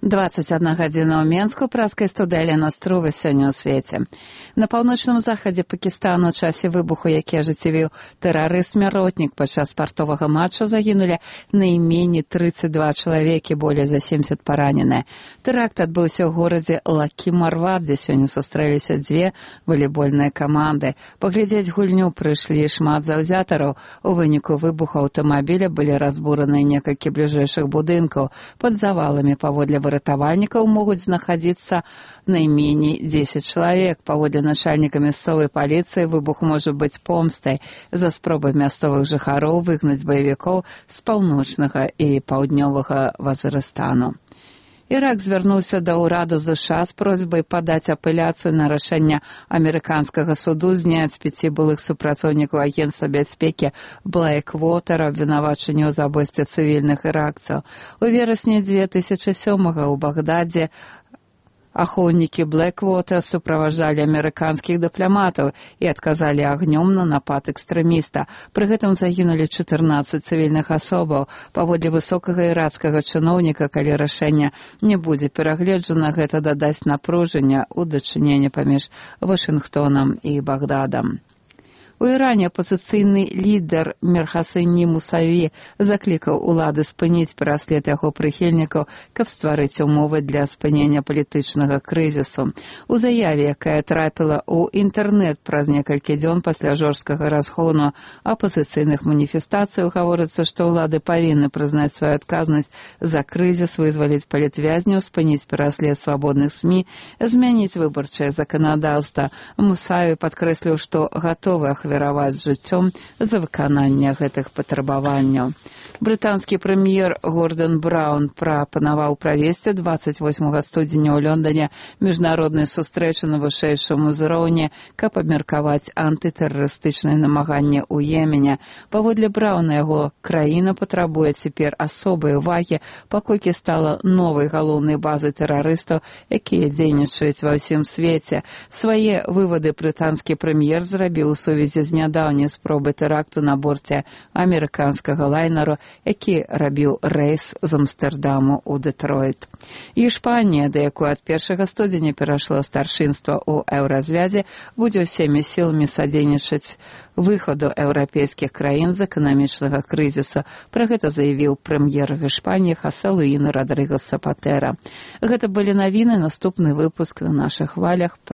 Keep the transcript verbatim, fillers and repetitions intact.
двадцать одна гадзіна ў Менску, праскай студыя Лена Струвы сёння ў свеце. На паўночным захадзе Пакістану ў часе выбуху, які ажыццявіў тэрарыст-смяротнік падчас спартовага матчу, загінулі найменей тридцать два чалавекі, болей за семьдесят параненыя. Тэракт адбыўся ў горадзе Лакі-Марват, дзе сёння сустрэліся дзве валейбольныя каманды. Паглядзець гульню прыйшлі шмат заўзятараў. У выніку выбуху аўтамабіля былі разбураныя некалькі бліжэйшых будынкаў. Пад заваламі паводле выратавальнікаў могуць знаходзіцца найменей десять чалавек. Паводле начальніка мясцовай паліцыі, выбух можа быць помстай за спробы мясцовых жыхароў выгнаць баевікоў з паўночнага і паўднёвага Вазырыстану. Ірак звярнуўся да ўраду ЗША з просьбай падаць апеляцыю на рашэнне амерыканскага суду зняць пяці былых супрацоўнікаў агенцтва бяспекі Блэквотера абвінавачанне ў забойстве цывільных іракцаў. У верасні две тысячи сёмага ў Багдадзе ахоўнікі Блэквотера суправаджалі амерыканскіх дыпламатаў і адказалі агнём на напад экстрэміста. Пры гэтым загінулі чатырнаццаць цывільных асобаў. Паводле высокага іракскага чыноўніка, калі рашэнне не будзе перагледжана, гэта дадасць напружання ў дачыненні паміж Вашынгтонам і Багдадам. У Іране апазіцыйны лідар Мірхасейні Мусаві заклікаў улады спыніць пераслед яго прыхільнікаў, каб стварыць умовы для спынення палітычнага крызісу. У заяве, якая трапіла ў інтэрнэт праз некалькі дзён пасля жорсткага разгону апазіцыйных маніфестацый, гаворыцца, што ўлады павінны прызнаць сваю адказнасць за крызіс, вызваліць палітвязняў, спыніць пераслед свабодных СМІ, змяніць выбарчае заканадаўства. Мусаві падкрэсліў, што гатовы ахвяраваць жыццём за выкананне гэтых патрабаванняў. Брытанскі прэм'ер Гордон Браўн прапанаваў правесці двадцать восьмага студзеня ў Лондоне міжнародныя сустрэчы на вышэйшым узроўні, каб абмеркаваць антытэрарыстычныя намаганні ў Йемене. Паводле Браўна, яго краіна патрабуе цяпер асобай увагі, паколькі стала новай галоўнай базай тэрарыстаў, якія дзейнічаюць ва ўсім свеце. Свае вывады брытанскі прэм'ер зрабіў у сувязі з нядаўняй спробай тэракту на борце амерыканскага лайнеру, які рабіў рэйс з Амстэрдаму ў Дэтройт. Іспанія, да якой ад першага студзеня перайшло старшынства ў еўразвязе, будзе ўсімі сіламі садзейнічаць выхаду еўрапейскіх краін з эканамічнага крызісу. Пра гэта заявіў прэм'ер Іспаніі Хосе Луís Родригес Запатэра. Гэта былі навіны, наступны выпуск на нашых хвалях.